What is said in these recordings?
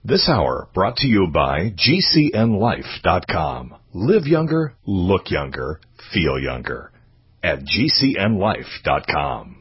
This hour brought to you by GCNLife.com. Live younger, look younger, feel younger. At GCNLife.com.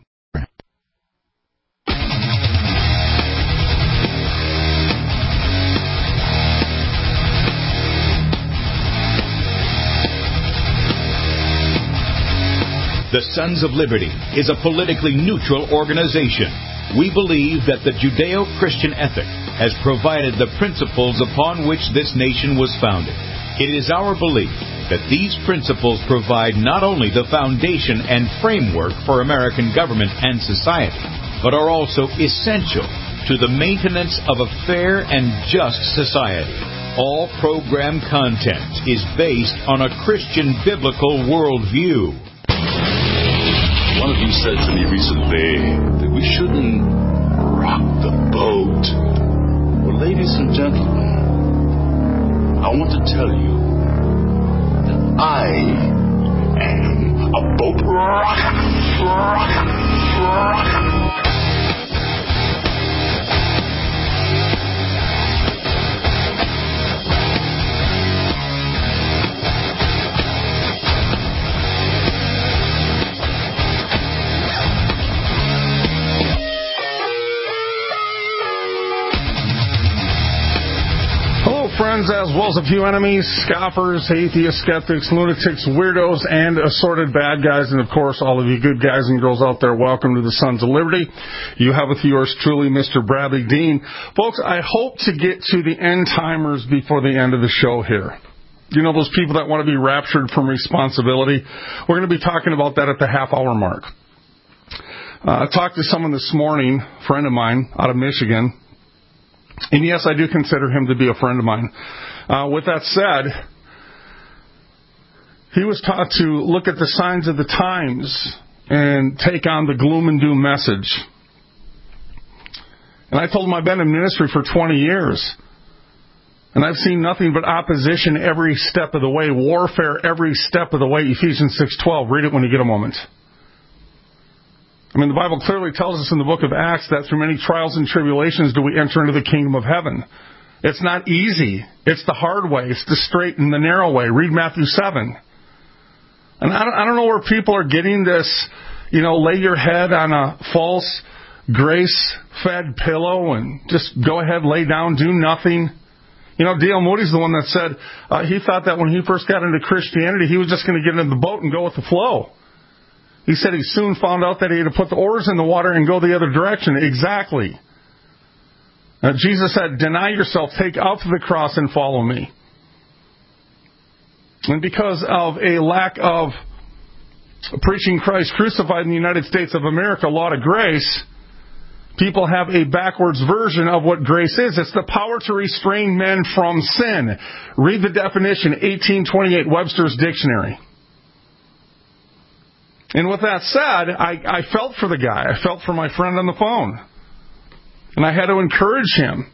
The Sons of Liberty is a politically neutral organization. We believe that the Judeo-Christian ethic has provided the principles upon which this nation was founded. It is our belief that these principles provide not only the foundation and framework for American government and society, but are also essential to the maintenance of a fair and just society. All program content is based on a Christian biblical worldview. One of you said to me recently that we shouldn't rock the boat. Well, ladies and gentlemen, I want to tell you that I am a boat rocker. Friends, as well as a few enemies, scoffers, atheists, skeptics, lunatics, weirdos, and assorted bad guys, and of course all of you good guys and girls out there, welcome to the Sons of Liberty. You have with yours truly, Mr. Bradley Dean. Folks, I hope to get to the end-timers before the end of the show here. You know, those people that want to be raptured from responsibility? We're going to be talking about that at the half-hour mark. I talked to someone this morning, a friend of mine out of Michigan. And yes, I do consider him to be a friend of mine. With that said, he was taught to look at the signs of the times and take on the gloom and doom message. And I told him I've been in ministry for 20 years. And I've seen nothing but opposition every step of the way, warfare every step of the way. Ephesians 6:12. Read it when you get a moment. I mean, the Bible clearly tells us in the book of Acts that through many trials and tribulations do we enter into the kingdom of heaven. It's not easy. It's the hard way. It's the straight and the narrow way. Read Matthew 7. And I don't know where people are getting this, lay your head on a false, grace-fed pillow and just go ahead, lay down, do nothing. D.L. Moody's the one that said he thought that when he first got into Christianity, he was just going to get into the boat and go with the flow. He said he soon found out that he had to put the oars in the water and go the other direction. Exactly. Jesus said, deny yourself, take up the cross and follow me. And because of a lack of preaching Christ crucified in the United States of America, law to grace, people have a backwards version of what grace is. It's the power to restrain men from sin. Read the definition, 1828 Webster's Dictionary. And with that said, I felt for the guy. I felt for my friend on the phone. And I had to encourage him.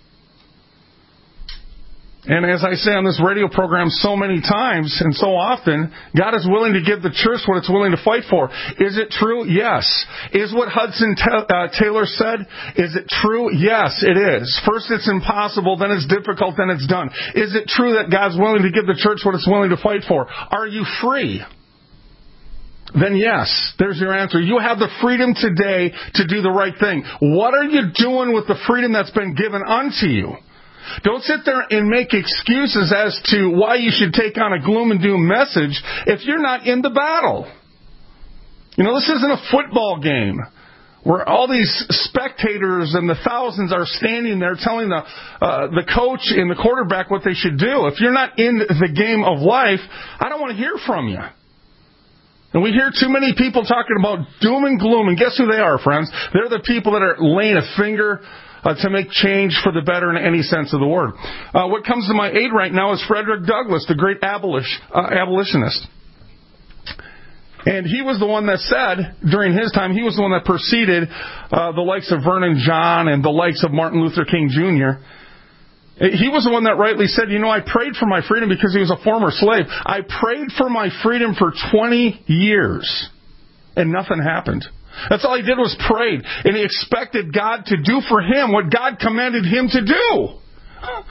And as I say on this radio program so many times and so often, God is willing to give the church what it's willing to fight for. Is it true? Yes. Is what Hudson Taylor said, is it true? Yes, it is. First it's impossible, then it's difficult, then it's done. Is it true that God's willing to give the church what it's willing to fight for? Are you free? Then yes, there's your answer. You have the freedom today to do the right thing. What are you doing with the freedom that's been given unto you? Don't sit there and make excuses as to why you should take on a gloom and doom message if you're not in the battle. This isn't a football game where all these spectators and the thousands are standing there telling the coach and the quarterback what they should do. If you're not in the game of life, I don't want to hear from you. And we hear too many people talking about doom and gloom, and guess who they are, friends? They're the people that are laying a finger to make change for the better in any sense of the word. What comes to my aid right now is Frederick Douglass, the great abolitionist. And he was the one that said, during his time, he was the one that preceded the likes of Vernon John and the likes of Martin Luther King Jr., he was the one that rightly said, I prayed for my freedom because he was a former slave. I prayed for my freedom for 20 years, and nothing happened. That's all he did was prayed, and he expected God to do for him what God commanded him to do.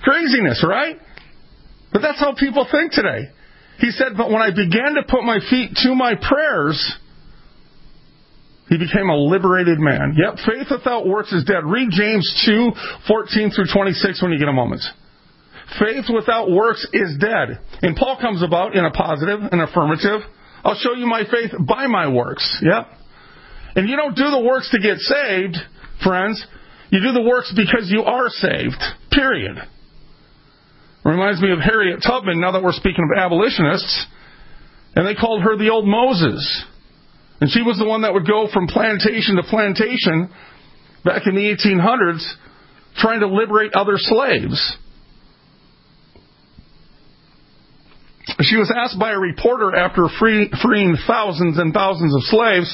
craziness, right? But that's how people think today. He said, but when I began to put my feet to my prayers, he became a liberated man. Yep, faith without works is dead. Read James 2:14 through 26 when you get a moment. Faith without works is dead. And Paul comes about in a positive, an affirmative. I'll show you my faith by my works. Yep. And you don't do the works to get saved, friends. You do the works because you are saved. Period. Reminds me of Harriet Tubman, now that we're speaking of abolitionists. And they called her the old Moses. And she was the one that would go from plantation to plantation back in the 1800s trying to liberate other slaves. She was asked by a reporter after freeing thousands and thousands of slaves,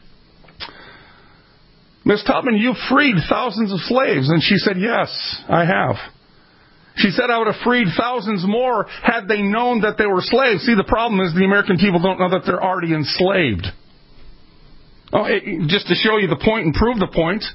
Miss Tubman, you've freed thousands of slaves. And she said, yes, I have. She said, I would have freed thousands more had they known that they were slaves. See, the problem is the American people don't know that they're already enslaved. Just to show you the point and prove the point,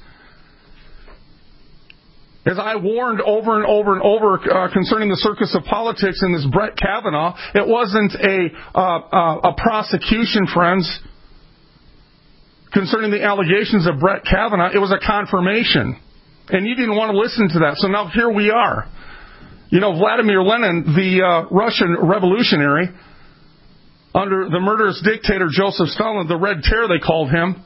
as I warned over and over and over concerning the circus of politics and this Brett Kavanaugh, it wasn't a prosecution, friends, concerning the allegations of Brett Kavanaugh. It was a confirmation. And you didn't want to listen to that. So now here we are. You know, Vladimir Lenin, the Russian revolutionary, under the murderous dictator Joseph Stalin, the Red Terror they called him,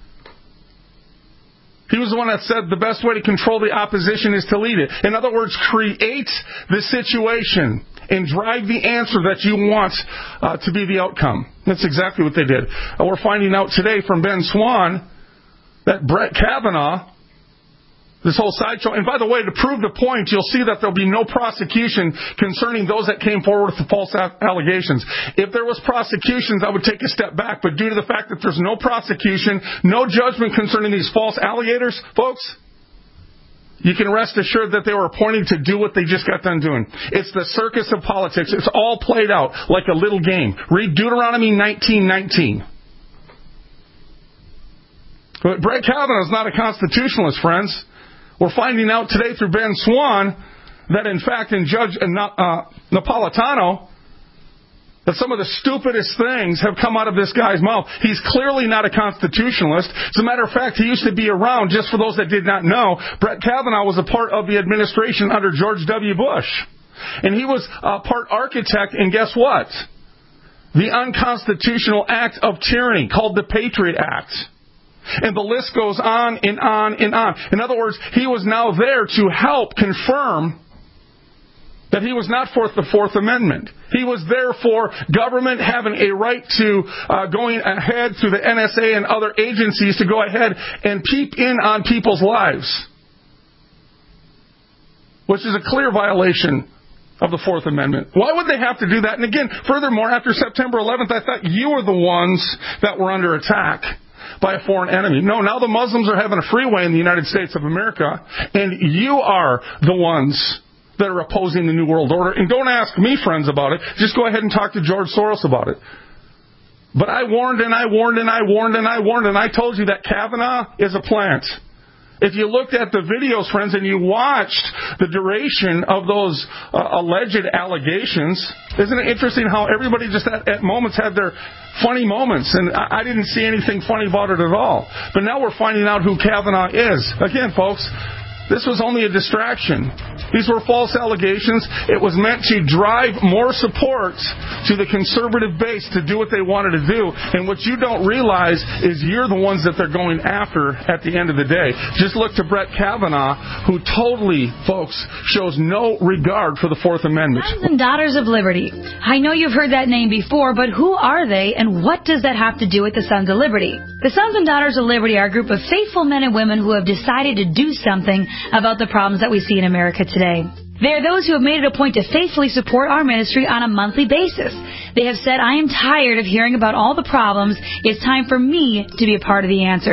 he was the one that said the best way to control the opposition is to lead it. In other words, create the situation and drive the answer that you want to be the outcome. That's exactly what they did. We're finding out today from Ben Swan that Brett Kavanaugh, this whole sideshow, and by the way, to prove the point, you'll see that there'll be no prosecution concerning those that came forward with the false allegations. If there was prosecutions, I would take a step back, but due to the fact that there's no prosecution, no judgment concerning these false alligators, folks, you can rest assured that they were appointed to do what they just got done doing. It's the circus of politics. It's all played out like a little game. Read Deuteronomy 19:19. But Brett Kavanaugh is not a constitutionalist, friends. We're finding out today through Ben Swan that, in fact, in Judge Napolitano, that some of the stupidest things have come out of this guy's mouth. He's clearly not a constitutionalist. As a matter of fact, he used to be around, just for those that did not know, Brett Kavanaugh was a part of the administration under George W. Bush. And he was a part architect, and guess what? The unconstitutional act of tyranny called the Patriot Act. And the list goes on and on and on. In other words, he was now there to help confirm that he was not for the Fourth Amendment. He was there for government having a right to going ahead through the NSA and other agencies to go ahead and peep in on people's lives, which is a clear violation of the Fourth Amendment. Why would they have to do that? And again, furthermore, after September 11th, I thought you were the ones that were under attack by a foreign enemy. No, now the Muslims are having a freeway in the United States of America, and you are the ones that are opposing the New World Order. And don't ask me, friends, about it. Just go ahead and talk to George Soros about it. But I warned and I warned and I warned and I warned, and I told you that Kavanaugh is a plant. If you looked at the videos, friends, and you watched the duration of those alleged allegations, isn't it interesting how everybody just at moments had their funny moments, and I didn't see anything funny about it at all. But now we're finding out who Kavanaugh is. Again, folks, this was only a distraction. These were false allegations. It was meant to drive more support to the conservative base to do what they wanted to do. And what you don't realize is you're the ones that they're going after at the end of the day. Just look to Brett Kavanaugh, who totally, folks, shows no regard for the Fourth Amendment. Sons and Daughters of Liberty. I know you've heard that name before, but who are they, and what does that have to do with the Sons of Liberty? The Sons and Daughters of Liberty are a group of faithful men and women who have decided to do something about the problems that we see in America today. They are those who have made it a point to faithfully support our ministry on a monthly basis. They have said, I am tired of hearing about all the problems. It's time for me to be a part of the answers.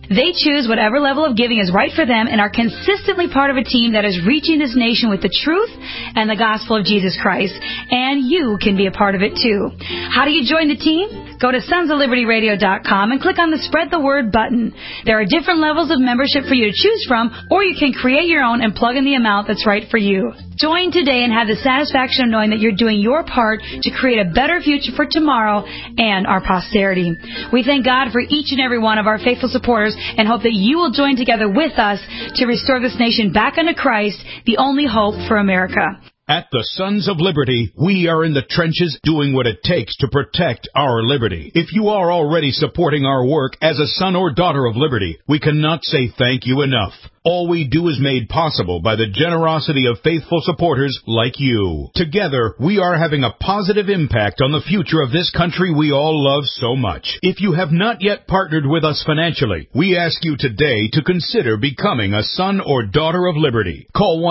They choose whatever level of giving is right for them and are consistently part of a team that is reaching this nation with the truth and the gospel of Jesus Christ. And you can be a part of it too. How do you join the team? Go to sonsoflibertyradio.com and click on the Spread the Word button. There are different levels of membership for you to choose from, or you can create your own and plug in the amount that's right for you. Join today and have the satisfaction of knowing that you're doing your part to create a better future for tomorrow and our posterity. We thank God for each and every one of our faithful supporters and hope that you will join together with us to restore this nation back unto Christ, the only hope for America. At the Sons of Liberty, we are in the trenches doing what it takes to protect our liberty. If you are already supporting our work as a son or daughter of liberty, we cannot say thank you enough. All we do is made possible by the generosity of faithful supporters like you. Together, we are having a positive impact on the future of this country we all love so much. If you have not yet partnered with us financially, we ask you today to consider becoming a son or daughter of liberty. Call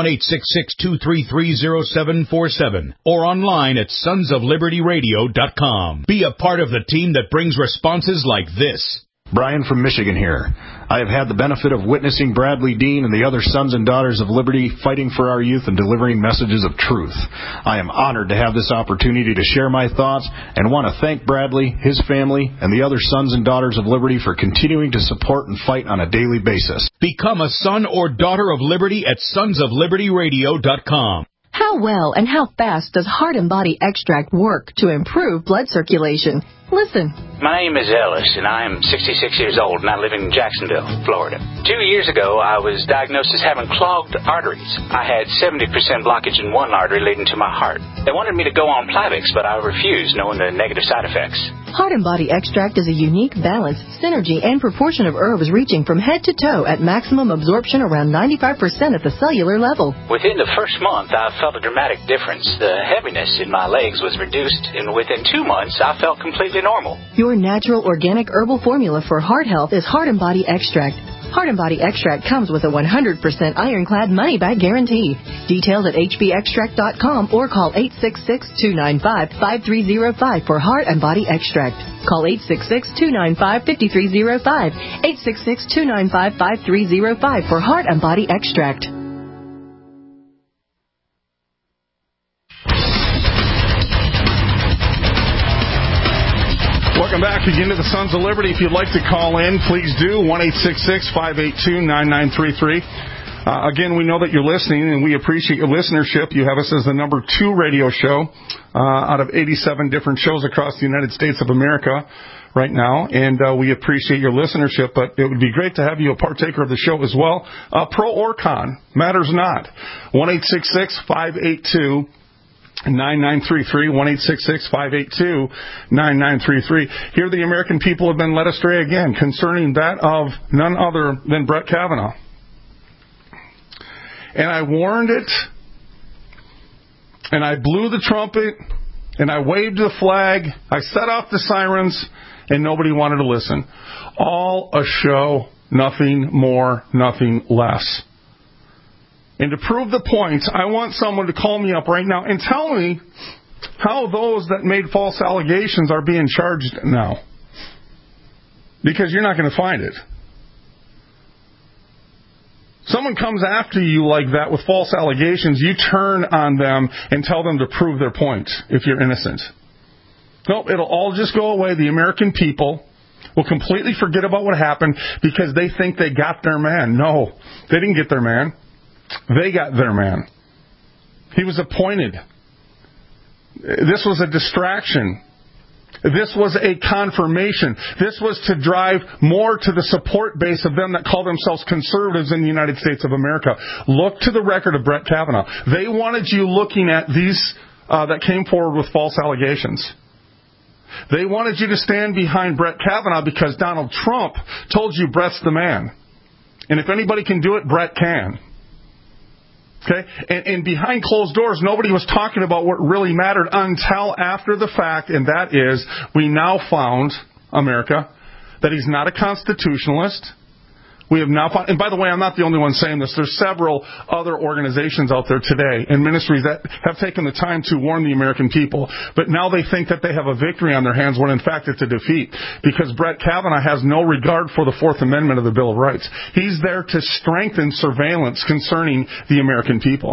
1-866-233-0747 or online at sonsoflibertyradio.com. Be a part of the team that brings responses like this. Brian from Michigan here. I have had the benefit of witnessing Bradley Dean and the other Sons and Daughters of Liberty fighting for our youth and delivering messages of truth. I am honored to have this opportunity to share my thoughts and want to thank Bradley, his family, and the other Sons and Daughters of Liberty for continuing to support and fight on a daily basis. Become a son or daughter of liberty at sonsoflibertyradio.com. How well and how fast does Heart and Body Extract work to improve blood circulation? Listen. My name is Ellis, and I am 66 years old, and I live in Jacksonville, Florida. 2 years ago, I was diagnosed as having clogged arteries. I had 70% blockage in one artery leading to my heart. They wanted me to go on Plavix, but I refused, knowing the negative side effects. Heart and Body Extract is a unique balance, synergy, and proportion of herbs reaching from head to toe at maximum absorption around 95% at the cellular level. Within the first month, I felt a dramatic difference. The heaviness in my legs was reduced, and within 2 months, I felt completely normal. Your natural organic herbal formula for heart health is Heart and Body Extract. Heart and Body Extract comes with a 100% ironclad money-back guarantee. Details at hbextract.com or call 866-295-5305 for Heart and Body Extract. Call 866-295-5305, 866-295-5305 for Heart and Body Extract. Welcome back again to the Sons of Liberty. If you'd like to call in, please do. 1-866-582-9933. Again, we know that you're listening, and we appreciate your listenership. You have us as the number 2 radio show out of 87 different shows across the United States of America right now, and we appreciate your listenership, but it would be great to have you a partaker of the show as well. Pro or con, matters not. 1-866-582-9933, 1-866-582-9933. Here the American people have been led astray again concerning that of none other than Brett Kavanaugh. And I warned it, and I blew the trumpet, and I waved the flag, I set off the sirens, and nobody wanted to listen. All a show, nothing more, nothing less. And to prove the point, I want someone to call me up right now and tell me how those that made false allegations are being charged now. Because you're not going to find it. Someone comes after you like that with false allegations, you turn on them and tell them to prove their point if you're innocent. Nope, it'll all just go away. The American people will completely forget about what happened because they think they got their man. No, they didn't get their man. They got their man. He was appointed. This was a distraction. This was a confirmation. This was to drive more to the support base of them that call themselves conservatives in the United States of America. Look to the record of Brett Kavanaugh. They wanted you looking at these that came forward with false allegations. They wanted you to stand behind Brett Kavanaugh because Donald Trump told you Brett's the man. And if anybody can do it, Brett can. Okay? And behind closed doors, nobody was talking about what really mattered until after the fact, and that is, we now found, America, that he's not a constitutionalist. We have now found, and by the way, I'm not the only one saying this. There's several other organizations out there today and ministries that have taken the time to warn the American people, but now they think that they have a victory on their hands when in fact it's a defeat, because Brett Kavanaugh has no regard for the Fourth Amendment of the Bill of Rights. He's there to strengthen surveillance concerning the American people.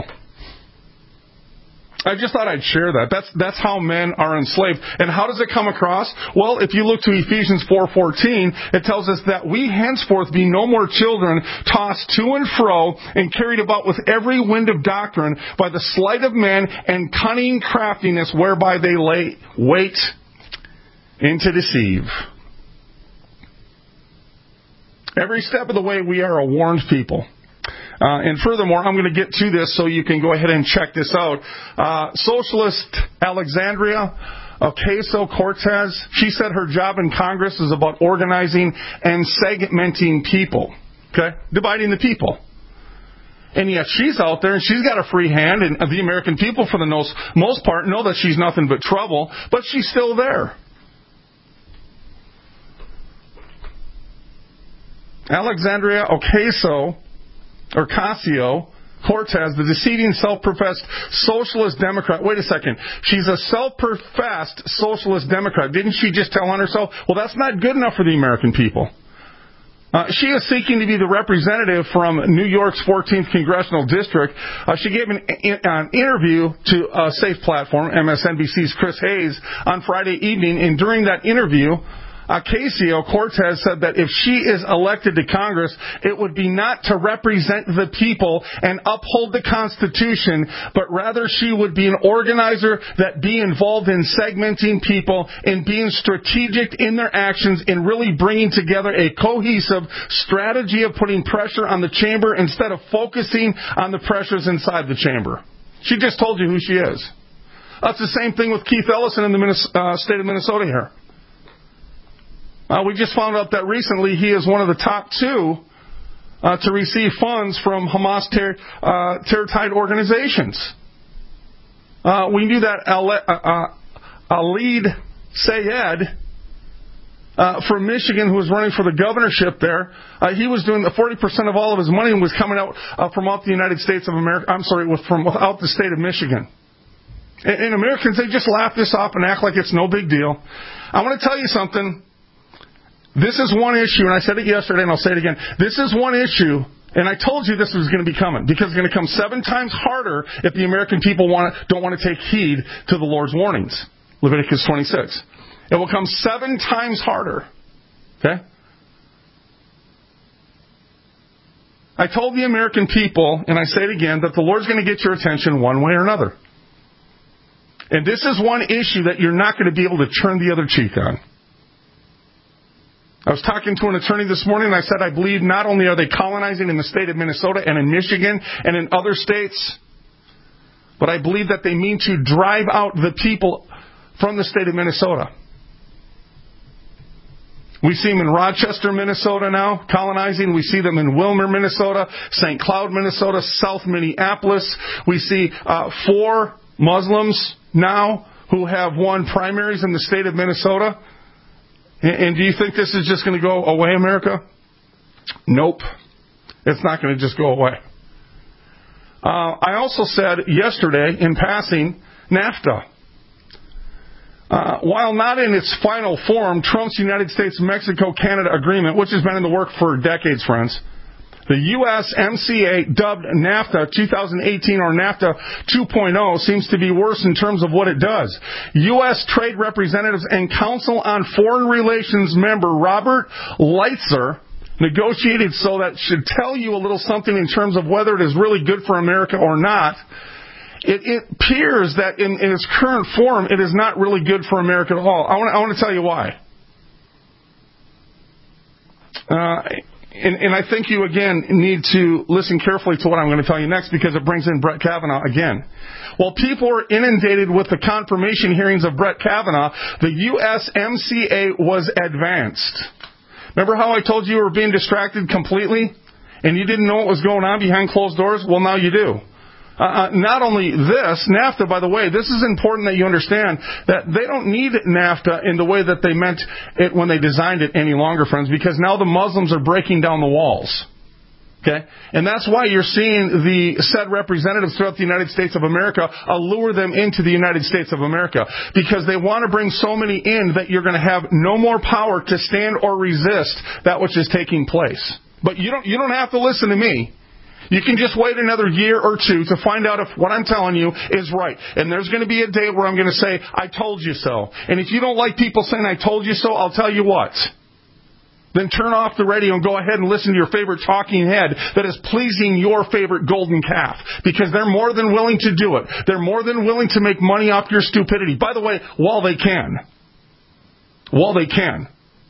I just thought I'd share that. That's how men are enslaved. And how does it come across? Well, if you look to Ephesians 4:14, it tells us that we henceforth be no more children, tossed to and fro and carried about with every wind of doctrine by the sleight of men and cunning craftiness whereby they lay wait and to deceive. Every step of the way we are a warned people. And furthermore, I'm going to get to this so you can go ahead and check this out. Socialist Alexandria Ocasio-Cortez, she said her job in Congress is about organizing and segmenting people. Okay? Dividing the people. And yet she's out there and she's got a free hand, and the American people, for the most part, know that she's nothing but trouble, but she's still there. Alexandria Ocasio-Cortez, the deceiving self-professed socialist Democrat. Wait a second. She's a self-professed socialist Democrat. Didn't she just tell on herself? Well, that's not good enough for the American people. She is seeking to be the representative from New York's 14th Congressional District. She gave an interview to a Safe Platform, MSNBC's Chris Hayes, on Friday evening, and during that interview, Ocasio-Cortez said that if she is elected to Congress, it would be not to represent the people and uphold the Constitution, but rather she would be an organizer that be involved in segmenting people and being strategic in their actions and really bringing together a cohesive strategy of putting pressure on the chamber instead of focusing on the pressures inside the chamber. She just told you who she is. That's the same thing with Keith Ellison in the state of Minnesota here. We just found out that recently he is one of the top two to receive funds from Hamas terror-tied organizations. We knew that Alid Sayed from Michigan, who was running for the governorship there, he was doing 40% of all of his money was coming out from out the United States of America. From without the state of Michigan. And Americans, they just laugh this off and act like it's no big deal. I want to tell you something. This is one issue, and I said it yesterday, and I'll say it again. This is one issue, and I told you this was going to be coming, because it's going to come 7 times harder if the American people don't want to take heed to the Lord's warnings. Leviticus 26. It will come 7 times harder. Okay? I told the American people, and I say it again, that the Lord's going to get your attention one way or another. And this is one issue that you're not going to be able to turn the other cheek on. I was talking to an attorney this morning, and I said I believe not only are they colonizing in the state of Minnesota and in Michigan and in other states, but I believe that they mean to drive out the people from the state of Minnesota. We see them in Rochester, Minnesota now, colonizing. We see them in Wilmer, Minnesota, St. Cloud, Minnesota, South Minneapolis. We see 4 Muslims now who have won primaries in the state of Minnesota. And do you think this is just going to go away, America? Nope. It's not going to just go away. I also said yesterday, in passing, NAFTA. While not in its final form, Trump's United States-Mexico-Canada agreement, which has been in the work for decades, friends, the USMCA, dubbed NAFTA 2018 or NAFTA 2.0, seems to be worse in terms of what it does. U.S. Trade Representatives and Council on Foreign Relations member Robert Lighthizer negotiated so that should tell you a little something in terms of whether it is really good for America or not. It appears that in its current form, it is not really good for America at all. I want to tell you why. And I think you, again, need to listen carefully to what I'm going to tell you next, because it brings in Brett Kavanaugh again. While people were inundated with the confirmation hearings of Brett Kavanaugh, the USMCA was advanced. Remember how I told you were being distracted completely? And you didn't know what was going on behind closed doors? Well, now you do. Not only this, NAFTA, by the way, this is important that you understand that they don't need NAFTA in the way that they meant it when they designed it any longer, friends, because now the Muslims are breaking down the walls. Okay? And that's why you're seeing the said representatives throughout the United States of America allure them into the United States of America, because they want to bring so many in that you're going to have no more power to stand or resist that which is taking place. But you don't have to listen to me. You can just wait another year or two to find out if what I'm telling you is right. And there's going to be a day where I'm going to say, I told you so. And if you don't like people saying I told you so, I'll tell you what. Then turn off the radio and go ahead and listen to your favorite talking head that is pleasing your favorite golden calf. Because they're more than willing to do it. They're more than willing to make money off your stupidity. By the way, while they can. While they can.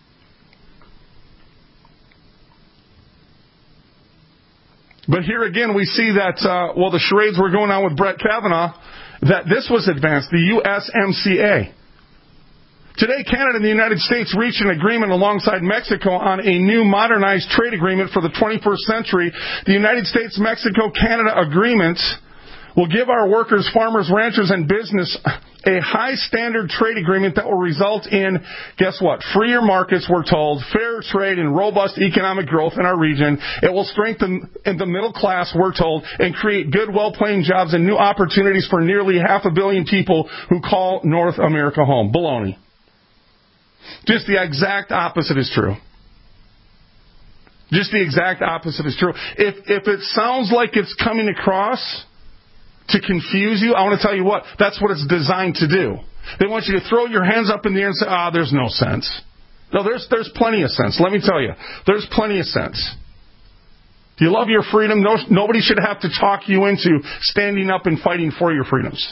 But here again we see that, while the charades were going on with Brett Kavanaugh, that this was advanced, the USMCA. Today, Canada and the United States reached an agreement alongside Mexico on a new modernized trade agreement for the 21st century. The United States-Mexico-Canada agreement will give our workers, farmers, ranchers, and business a high-standard trade agreement that will result in, guess what, freer markets, we're told, fair trade, and robust economic growth in our region. It will strengthen the middle class, we're told, and create good, well-paying jobs and new opportunities for nearly 500 million people who call North America home. Baloney. Just the exact opposite is true. Just the exact opposite is true. If it sounds like it's coming across to confuse you, I want to tell you what, that's what it's designed to do. They want you to throw your hands up in the air and say, there's no sense. No, there's plenty of sense. Let me tell you, there's plenty of sense. Do you love your freedom? Nobody should have to talk you into standing up and fighting for your freedoms.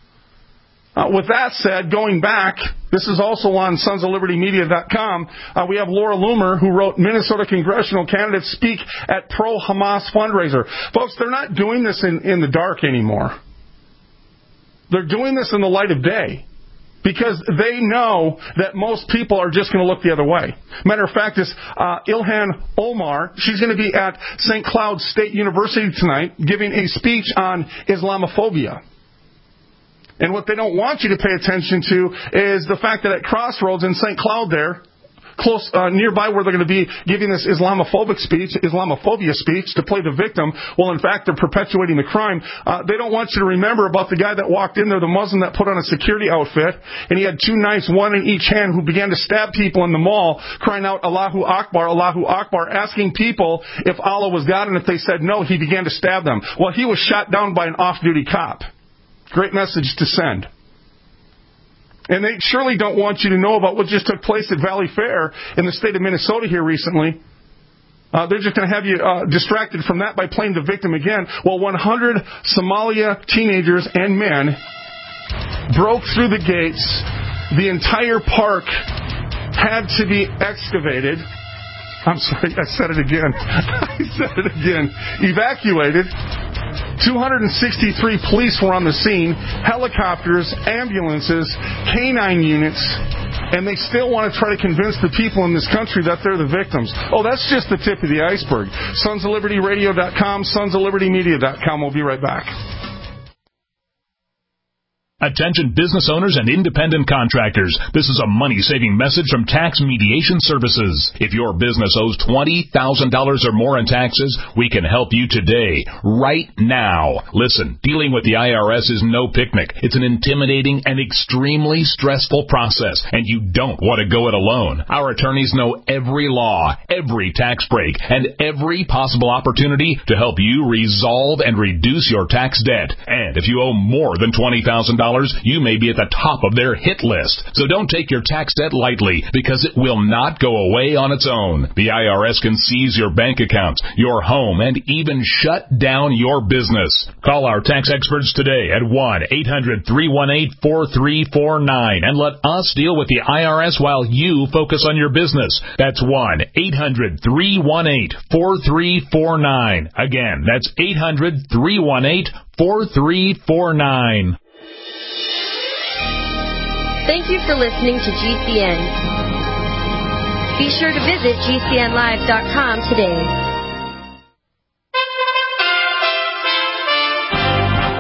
With that said, going back, this is also on sonsoflibertymedia.com. We have Laura Loomer, who wrote Minnesota congressional candidates speak at pro-Hamas fundraiser. Folks, they're not doing this in the dark anymore. They're doing this in the light of day, because they know that most people are just going to look the other way. Matter of fact, this Ilhan Omar, she's going to be at St. Cloud State University tonight giving a speech on Islamophobia. And what they don't want you to pay attention to is the fact that at Crossroads in St. Cloud there, close nearby where they're going to be giving this Islamophobia speech to play the victim, well, in fact, they're perpetuating the crime. They don't want you to remember about the guy that walked in there, the Muslim that put on a security outfit, and he had two knives, one in each hand, who began to stab people in the mall, crying out, Allahu Akbar, asking people if Allah was God, and if they said no, he began to stab them. Well, he was shot down by an off-duty cop. Great message to send. And they surely don't want you to know about what just took place at Valley Fair in the state of Minnesota here recently. They're just going to have you distracted from that by playing the victim again. Well, 100 Somalia teenagers and men broke through the gates. The entire park had to be excavated. I'm sorry, I said it again. Evacuated. 263 police were on the scene, helicopters, ambulances, canine units, and they still want to try to convince the people in this country that they're the victims. Oh, that's just the tip of the iceberg. sonsoflibertyradio.com, sonsoflibertymedia.com. We'll be right back. Attention business owners and independent contractors. This is a money-saving message from Tax Mediation Services. If your business owes $20,000 or more in taxes, we can help you today, right now. Listen, dealing with the IRS is no picnic. It's an intimidating and extremely stressful process, and you don't want to go it alone. Our attorneys know every law, every tax break, and every possible opportunity to help you resolve and reduce your tax debt. And if you owe more than $20,000, you may be at the top of their hit list. So don't take your tax debt lightly, because it will not go away on its own. The IRS can seize your bank accounts, your home, and even shut down your business. Call our tax experts today at 1-800-318-4349 and let us deal with the IRS while you focus on your business. That's 1-800-318-4349. Again, that's 800-318-4349. Thank you for listening to GCN. Be sure to visit GCNlive.com today.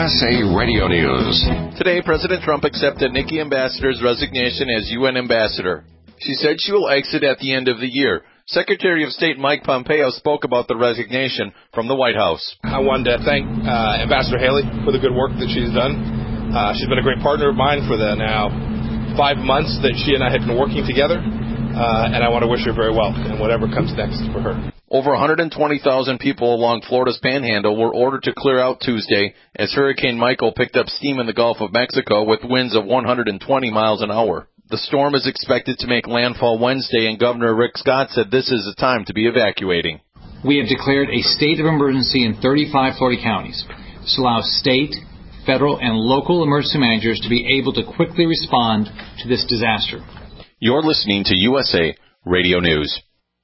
USA Radio News. Today, President Trump accepted Nikki Ambassador's resignation as UN ambassador. She said she will exit at the end of the year. Secretary of State Mike Pompeo spoke about the resignation from the White House. I wanted to thank Ambassador Haley for the good work that she's done. She's been a great partner of mine for the now 5 months that she and I have been working together, and I want to wish her very well in whatever comes next for her. Over 120,000 people along Florida's Panhandle were ordered to clear out Tuesday as Hurricane Michael picked up steam in the Gulf of Mexico with winds of 120 miles an hour. The storm is expected to make landfall Wednesday, and Governor Rick Scott said this is a time to be evacuating. We have declared a state of emergency in 35 Florida counties. This allows state, federal, and local emergency managers to be able to quickly respond to this disaster. You're listening to USA Radio News.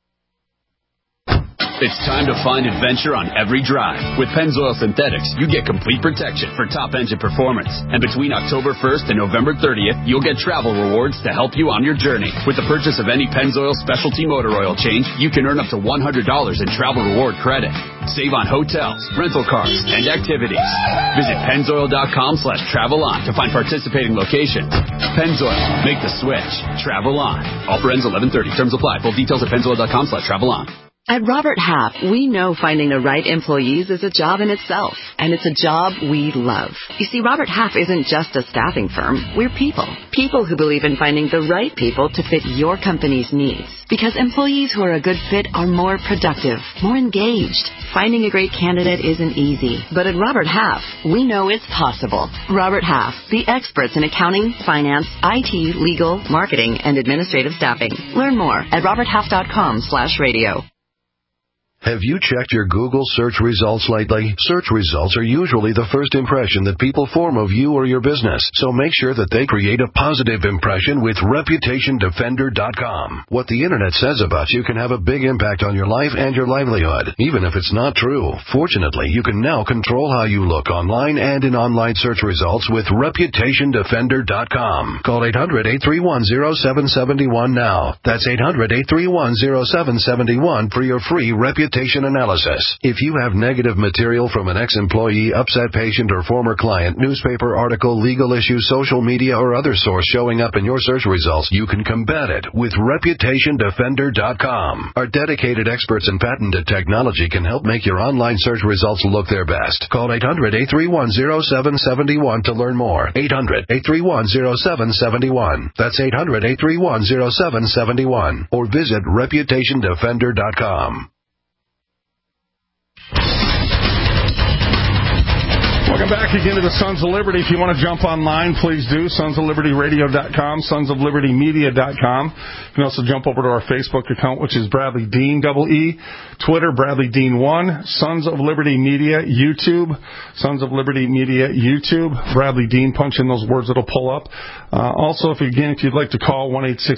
It's time to find adventure on every drive. With Pennzoil Synthetics, you get complete protection for top engine performance. And between October 1st and November 30th, you'll get travel rewards to help you on your journey. With the purchase of any Pennzoil specialty motor oil change, you can earn up to $100 in travel reward credit. Save on hotels, rental cars, and activities. Visit Pennzoil.com/travel-on to find participating locations. Pennzoil, make the switch. Travel on. Offer ends 11/30. Terms apply. Full details at Pennzoil.com/travel-on. At Robert Half, we know finding the right employees is a job in itself, and it's a job we love. You see, Robert Half isn't just a staffing firm. We're people. People who believe in finding the right people to fit your company's needs. Because employees who are a good fit are more productive, more engaged. Finding a great candidate isn't easy, but at Robert Half, we know it's possible. Robert Half, the experts in accounting, finance, IT, legal, marketing, and administrative staffing. Learn more at roberthalf.com/radio. Have you checked your Google search results lately? Search results are usually the first impression that people form of you or your business, so make sure that they create a positive impression with ReputationDefender.com. What the Internet says about you can have a big impact on your life and your livelihood, even if it's not true. Fortunately, you can now control how you look online and in online search results with ReputationDefender.com. Call 800-831-0771 now. That's 800-831-0771 for your free reputation analysis. If you have negative material from an ex-employee, upset patient, or former client, newspaper article, legal issue, social media, or other source showing up in your search results, you can combat it with ReputationDefender.com. Our dedicated experts in patented technology can help make your online search results look their best. Call 800-831-0771 to learn more. 800-831-0771. That's 800-831-0771. Or visit ReputationDefender.com. Welcome back again to the Sons of Liberty. If you want to jump online, please do. SonsOfLibertyRadio.com, SonsOfLibertyMedia.com. You can also jump over to our Facebook account, which is Bradley Dean, double-E. Twitter, Bradley Dean 1. Sons of Liberty Media, YouTube. Sons of Liberty Media, YouTube. Bradley Dean, punch in those words, it'll pull up. Also, if you'd like to call,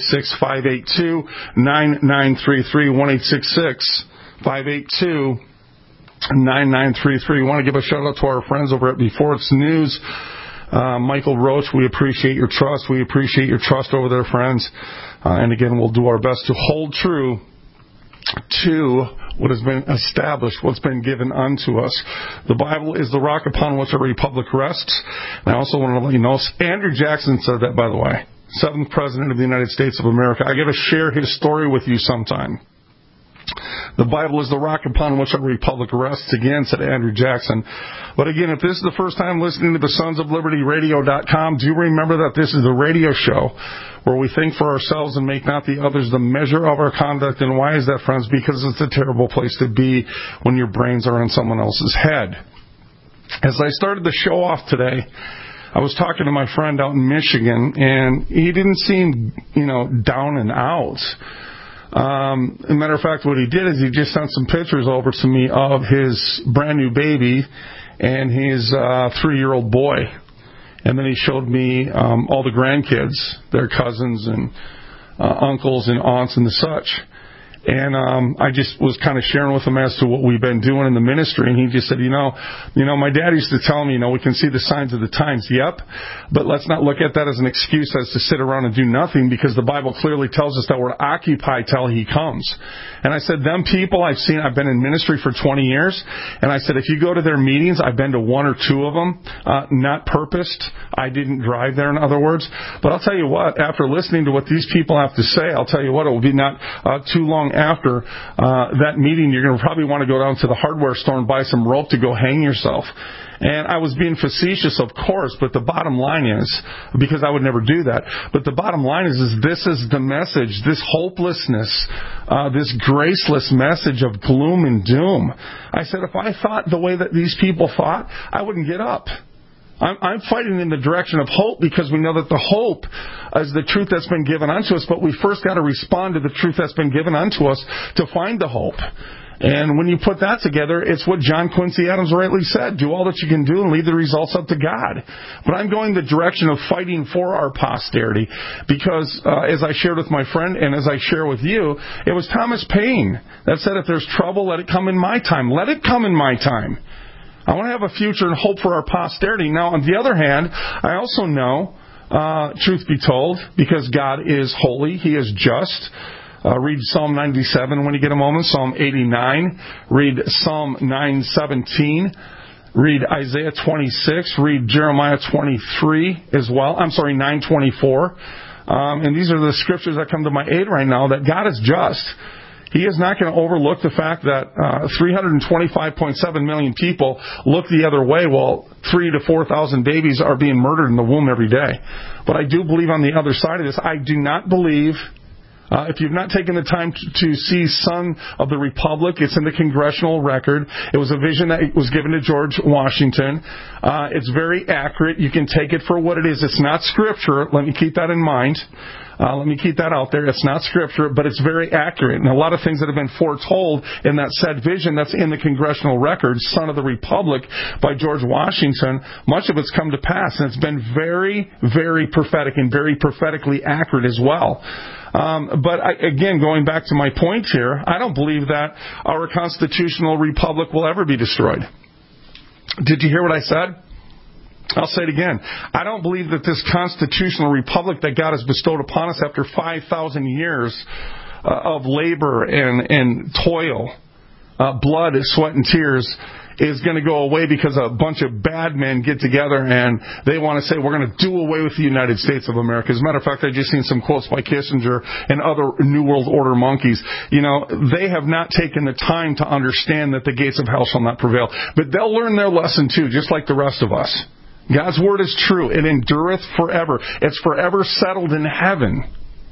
1-866-582-9933, 1-866-582-9933. 9933. We want to give a shout out to our friends over at Before It's News. Michael Roach, we appreciate your trust. We appreciate your trust over there, friends. And again, we'll do our best to hold true to what has been established, what's been given unto us. The Bible is the rock upon which a republic rests. And I also want to let you know, Andrew Jackson said that, by the way. 7th President of the United States of America. I got to share his story with you sometime. The Bible is the rock upon which a republic rests, again, said Andrew Jackson. But again, if this is the first time listening to the SonsOfLibertyRadio.com, do remember that this is a radio show where we think for ourselves and make not the others the measure of our conduct. And why is that, friends? Because it's a terrible place to be when your brains are in someone else's head. As I started the show off today, I was talking to my friend out in Michigan, and he didn't seem, down and out. As a matter of fact, what he did is he just sent some pictures over to me of his brand new baby and his 3-year-old boy. And then he showed me all the grandkids, their cousins and uncles and aunts and the such. And I just was kind of sharing with him as to what we've been doing in the ministry, and he just said, you know, my dad used to tell me, we can see the signs of the times. Yep, but let's not look at that as an excuse as to sit around and do nothing, because the Bible clearly tells us that we're to occupy till he comes. And I said, them people I've been in ministry for 20 years, and I said, if you go to their meetings, I've been to one or two of them, not purposed. I didn't drive there, in other words. But I'll tell you what, after listening to what these people have to say, I'll tell you what, it will be not too long after that meeting, you're going to probably want to go down to the hardware store and buy some rope to go hang yourself. And I was being facetious, of course, but the bottom line is, because I would never do that, but the bottom line is this is the message, this hopelessness, this graceless message of gloom and doom. I said, if I thought the way that these people thought, I wouldn't get up. I'm fighting in the direction of hope, because we know that the hope is the truth that's been given unto us, but we first got to respond to the truth that's been given unto us to find the hope. And when you put that together, it's what John Quincy Adams rightly said, do all that you can do and leave the results up to God. But I'm going the direction of fighting for our posterity, because as I shared with my friend and as I share with you, it was Thomas Paine that said, if there's trouble, let it come in my time. Let it come in my time. I want to have a future and hope for our posterity. Now, on the other hand, I also know, truth be told, because God is holy, He is just. Read Psalm 97 when you get a moment, Psalm 89. Read Psalm 9:17. Read Isaiah 26. Read Jeremiah 23 as well. 9:24. And these are the scriptures that come to my aid right now, that God is just. He is not going to overlook the fact that 325.7 million people look the other way while 3,000 to 4,000 babies are being murdered in the womb every day. But I do believe on the other side of this, I do not believe, if you've not taken the time to see Son of the Republic, it's in the Congressional Record. It was a vision that was given to George Washington. It's very accurate. You can take it for what it is. It's not Scripture. Let me keep that in mind. Let me keep that out there. It's not Scripture, but it's very accurate. And a lot of things that have been foretold in that said vision that's in the Congressional Record, Son of the Republic, by George Washington, much of it's come to pass. And it's been very, very prophetic and very prophetically accurate as well. But again, going back to my point here, I don't believe that our constitutional republic will ever be destroyed. Did you hear what I said? I'll say it again. I don't believe that this constitutional republic that God has bestowed upon us after 5,000 years of labor and toil, blood, sweat, and tears, is going to go away because a bunch of bad men get together and they want to say, we're going to do away with the United States of America. As a matter of fact, I just seen some quotes by Kissinger and other New World Order monkeys. They have not taken the time to understand that the gates of hell shall not prevail. But they'll learn their lesson too, just like the rest of us. God's word is true. It endureth forever. It's forever settled in heaven.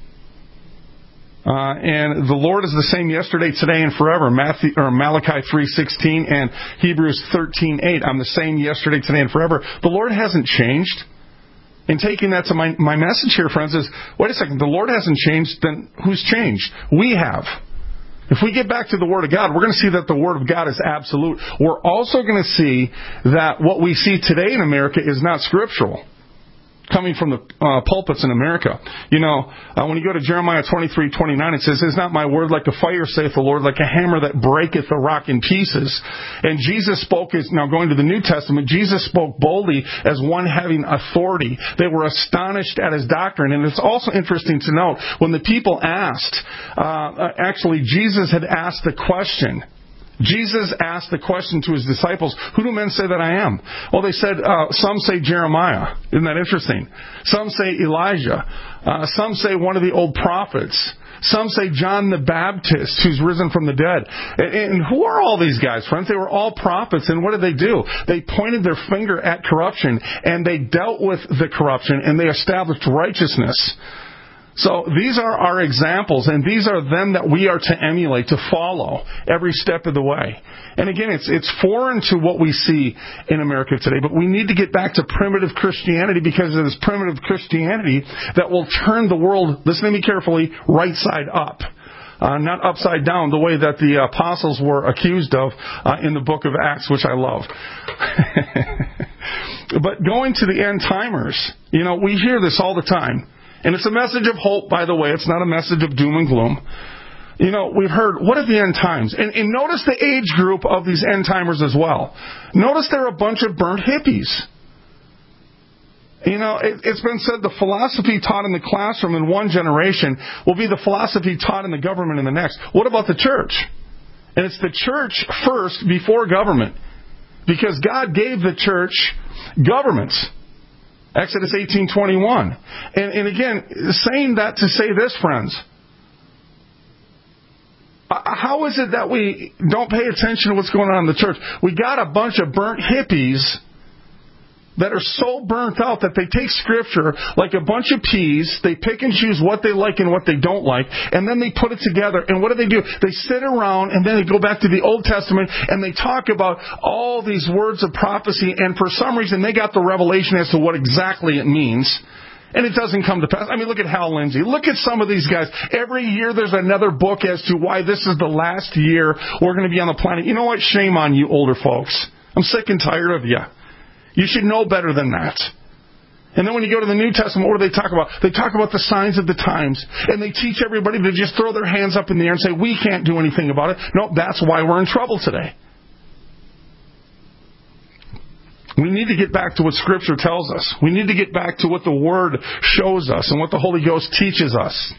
And the Lord is the same yesterday, today, and forever. Malachi 3:16 and Hebrews 13:8. I'm the same yesterday, today, and forever. The Lord hasn't changed. And taking that to my message here, friends, is, wait a second, the Lord hasn't changed, then who's changed? We have. If we get back to the Word of God, we're going to see that the Word of God is absolute. We're also going to see that what we see today in America is not scriptural, coming from the pulpits in America. When you go to Jeremiah 23:29, it says, "Is not my word like a fire, saith the Lord, like a hammer that breaketh the rock in pieces?" And Jesus spoke, now going to the New Testament, Jesus spoke boldly as one having authority. They were astonished at his doctrine. And it's also interesting to note, when the people asked, actually Jesus had asked the question. Jesus asked the question to his disciples, who do men say that I am? Well, they said, some say Jeremiah. Isn't that interesting? Some say Elijah. Some say one of the old prophets. Some say John the Baptist, who's risen from the dead. And who are all these guys, friends? They were all prophets. And what did they do? They pointed their finger at corruption, and they dealt with the corruption, and they established righteousness. So these are our examples, and these are them that we are to emulate, to follow every step of the way. And again, it's foreign to what we see in America today, but we need to get back to primitive Christianity, because it is primitive Christianity that will turn the world, listen to me carefully, right side up. Not upside down, the way that the apostles were accused of in the book of Acts, which I love. But going to the end timers, we hear this all the time. And it's a message of hope, by the way. It's not a message of doom and gloom. We've heard, what are the end times? And notice the age group of these end timers as well. Notice they're a bunch of burnt hippies. It's been said the philosophy taught in the classroom in one generation will be the philosophy taught in the government in the next. What about the church? And it's the church first before government. Because God gave the church governments. Exodus 18:21. And again, saying that to say this, friends. How is it that we don't pay attention to what's going on in the church? We got a bunch of burnt hippies that are so burnt out that they take Scripture like a bunch of peas, they pick and choose what they like and what they don't like, and then they put it together. And what do? They sit around and then they go back to the Old Testament and they talk about all these words of prophecy, and for some reason they got the revelation as to what exactly it means. And it doesn't come to pass. I mean, look at Hal Lindsey. Look at some of these guys. Every year there's another book as to why this is the last year we're going to be on the planet. You know what? Shame on you older folks. I'm sick and tired of you. You should know better than that. And then when you go to the New Testament, what do they talk about? They talk about the signs of the times. And they teach everybody to just throw their hands up in the air and say, we can't do anything about it. No, that's why we're in trouble today. We need to get back to what Scripture tells us. We need to get back to what the Word shows us and what the Holy Ghost teaches us.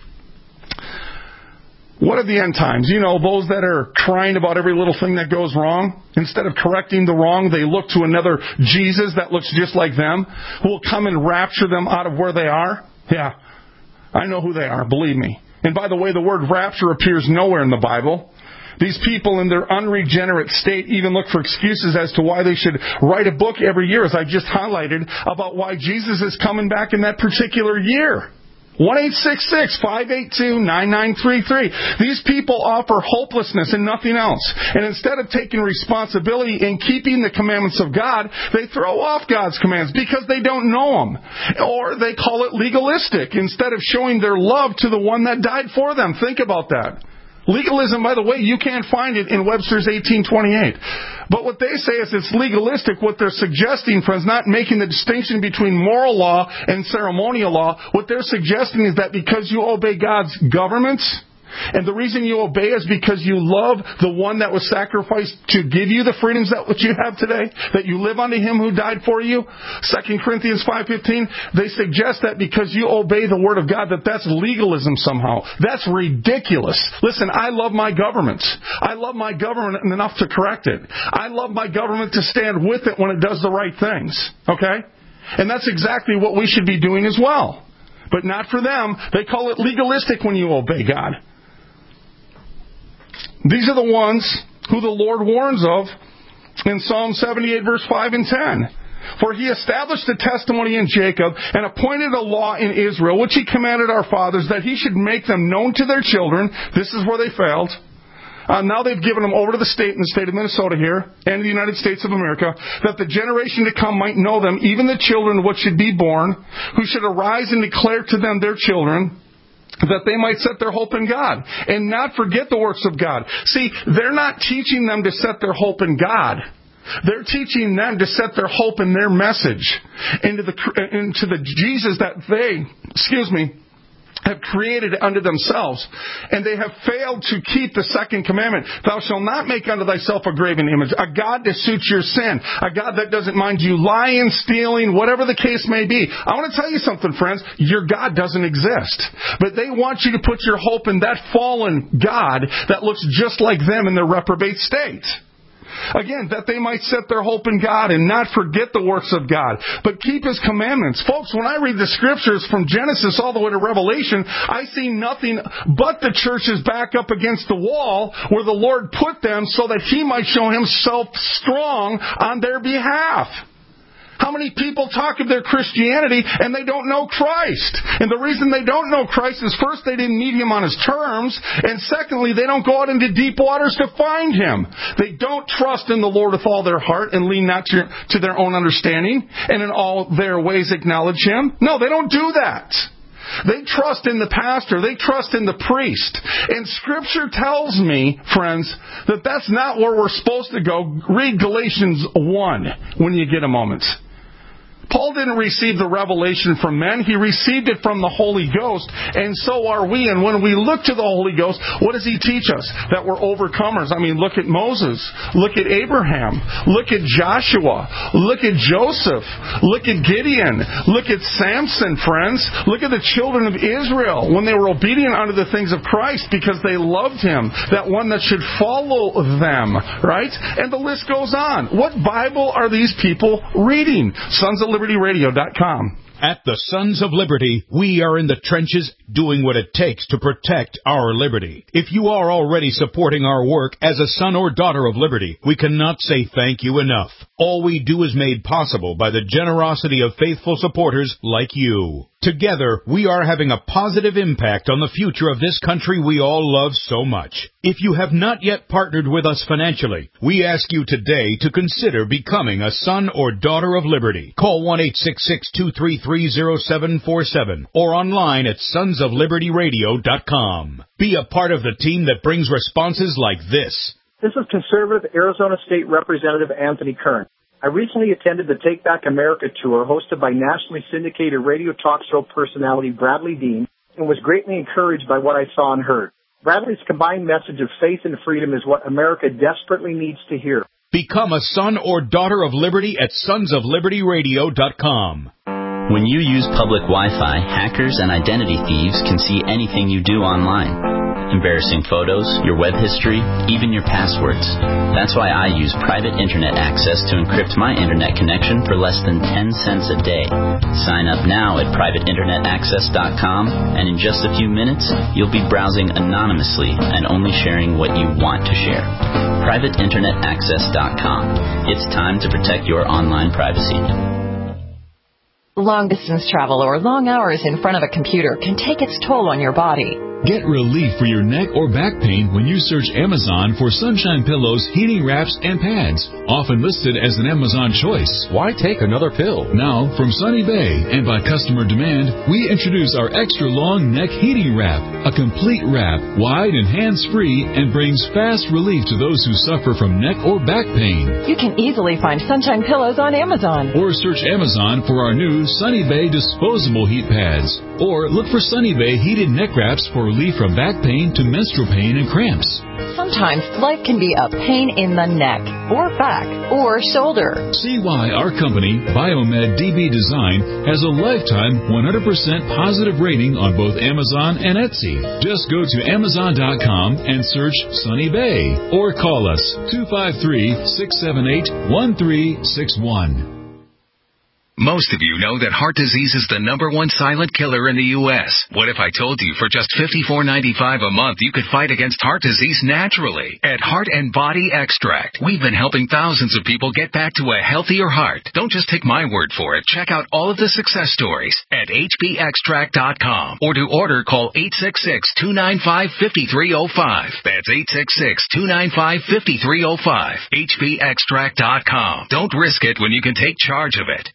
What are the end times? Those that are crying about every little thing that goes wrong. Instead of correcting the wrong, they look to another Jesus that looks just like them, who will come and rapture them out of where they are. Yeah, I know who they are, believe me. And by the way, the word rapture appears nowhere in the Bible. These people in their unregenerate state even look for excuses as to why they should write a book every year, as I just highlighted, about why Jesus is coming back in that particular year. 1-866-582-9933. These people offer hopelessness and nothing else. And instead of taking responsibility in keeping the commandments of God, they throw off God's commands because they don't know them. Or they call it legalistic instead of showing their love to the one that died for them. Think about that. Legalism, by the way, you can't find it in Webster's 1828. But what they say is it's legalistic. What they're suggesting, friends, not making the distinction between moral law and ceremonial law. What they're suggesting is that because you obey God's governments, and the reason you obey is because you love the one that was sacrificed to give you the freedoms that you have today, that you live unto Him who died for you. 2 Corinthians 5:15, they suggest that because you obey the Word of God, that's legalism somehow. That's ridiculous. Listen, I love my government. I love my government enough to correct it. I love my government to stand with it when it does the right things. Okay? And that's exactly what we should be doing as well. But not for them. They call it legalistic when you obey God. These are the ones who the Lord warns of in Psalm 78, verse 5 and 10. For He established a testimony in Jacob and appointed a law in Israel, which He commanded our fathers, that He should make them known to their children. This is where they failed. Now they've given them over to the state of Minnesota here, and the United States of America, that the generation to come might know them, even the children which should be born, who should arise and declare to them their children, that they might set their hope in God and not forget the works of God. See, they're not teaching them to set their hope in God. They're teaching them to set their hope in their message, into the Jesus that they, have created unto themselves. And they have failed to keep the second commandment. Thou shalt not make unto thyself a graven image, a God to suit your sin, a God that doesn't mind you lying, stealing, whatever the case may be. I want to tell you something, friends. Your God doesn't exist. But they want you to put your hope in that fallen God that looks just like them in their reprobate state. Again, that they might set their hope in God and not forget the works of God, but keep His commandments. Folks, when I read the Scriptures from Genesis all the way to Revelation, I see nothing but the churches back up against the wall where the Lord put them so that He might show Himself strong on their behalf. How many people talk of their Christianity and they don't know Christ? And the reason they don't know Christ is, first, they didn't meet Him on His terms, and secondly, they don't go out into deep waters to find Him. They don't trust in the Lord with all their heart and lean not to their own understanding, and in all their ways acknowledge Him. No, they don't do that. They trust in the pastor. They trust in the priest. And Scripture tells me, friends, that that's not where we're supposed to go. Read Galatians 1 when you get a moment. Paul didn't receive the revelation from men. He received it from the Holy Ghost, and so are we. And when we look to the Holy Ghost, what does he teach us? That we're overcomers. I mean, look at Moses. Look at Abraham. Look at Joshua. Look at Joseph. Look at Gideon. Look at Samson, friends. Look at the children of Israel when they were obedient unto the things of Christ because they loved him. That one that should follow them, right? And the list goes on. What Bible are these people reading? SonsOfLibertyRadio.com. At the Sons of Liberty, we are in the trenches doing what it takes to protect our liberty. If you are already supporting our work as a son or daughter of liberty, we cannot say thank you enough. All we do is made possible by the generosity of faithful supporters like you. Together, we are having a positive impact on the future of this country we all love so much. If you have not yet partnered with us financially, we ask you today to consider becoming a son or daughter of liberty. Call 1-866-233-0747 or online at sonsoflibertyradio.com. Be a part of the team that brings responses like this. This is conservative Arizona State Representative Anthony Kern. I recently attended the Take Back America tour hosted by nationally syndicated radio talk show personality Bradley Dean and was greatly encouraged by what I saw and heard. Bradley's combined message of faith and freedom is what America desperately needs to hear. Become a son or daughter of liberty at sonsoflibertyradio.com. When you use public Wi-Fi, hackers and identity thieves can see anything you do online. Embarrassing photos, your web history, even your passwords. That's why I use private internet access to encrypt my internet connection for less than 10 cents a day. Sign up now at privateinternetaccess.com, and in just a few minutes, you'll be browsing anonymously and only sharing what you want to share. privateinternetaccess.com. It's time to protect your online privacy. Long-distance travel or long hours in front of a computer can take its toll on your body. Get relief for your neck or back pain when you search Amazon for Sunshine Pillows, heating wraps, and pads, often listed as an Amazon choice. Why take another pill? Now, from Sunny Bay and by customer demand, we introduce our extra long neck heating wrap, a complete wrap, wide and hands-free, and brings fast relief to those who suffer from neck or back pain. You can easily find Sunshine Pillows on Amazon. Or search Amazon for our new Sunny Bay disposable heat pads. Or look for Sunny Bay heated neck wraps for relief from back pain to menstrual pain and cramps. Sometimes life can be a pain in the neck, or back, or shoulder. See why our company, Biomed DB Design, has a lifetime 100% positive rating on both Amazon and Etsy. Just go to Amazon.com and search Sunny Bay, or call us 253-678-1361. Most of you know that heart disease is the #1 silent killer in the U.S. What if I told you for just $54.95 a month you could fight against heart disease naturally? At Heart and Body Extract, we've been helping thousands of people get back to a healthier heart. Don't just take my word for it. Check out all of the success stories at hbextract.com. Or to order, call 866-295-5305. That's 866-295-5305. hbextract.com. Don't risk it when you can take charge of it.